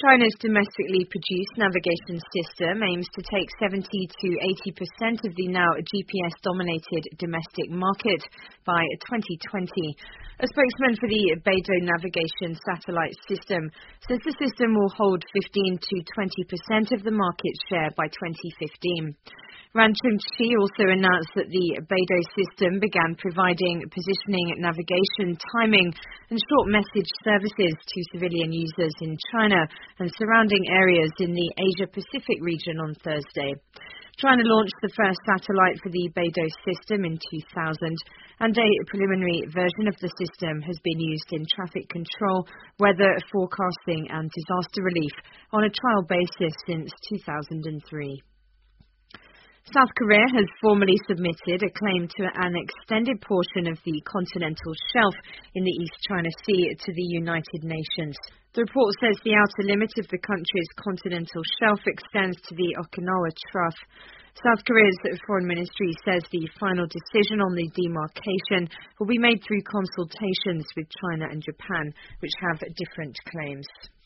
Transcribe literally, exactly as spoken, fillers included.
China's domestically produced navigation system aims to take seventy to eighty percent of the now G P S-dominated domestic market by twenty twenty. A spokesman for the Beidou navigation satellite system says the system will hold fifteen to twenty percent of the market share by twenty fifteen. Ran Chunqi also announced that the Beidou system began providing positioning, navigation, timing and short message services to civilian users in China and surrounding areas in the Asia-Pacific region on Thursday. China launched the first satellite for the Beidou system in two thousand, and a preliminary version of the system has been used in traffic control, weather forecasting and disaster relief on a trial basis since two thousand three. South Korea has formally submitted a claim to an extended portion of the continental shelf in the East China Sea to the United Nations. The report says the outer limit of the country's continental shelf extends to the Okinawa Trough. South Korea's foreign ministry says the final decision on the demarcation will be made through consultations with China and Japan, which have different claims.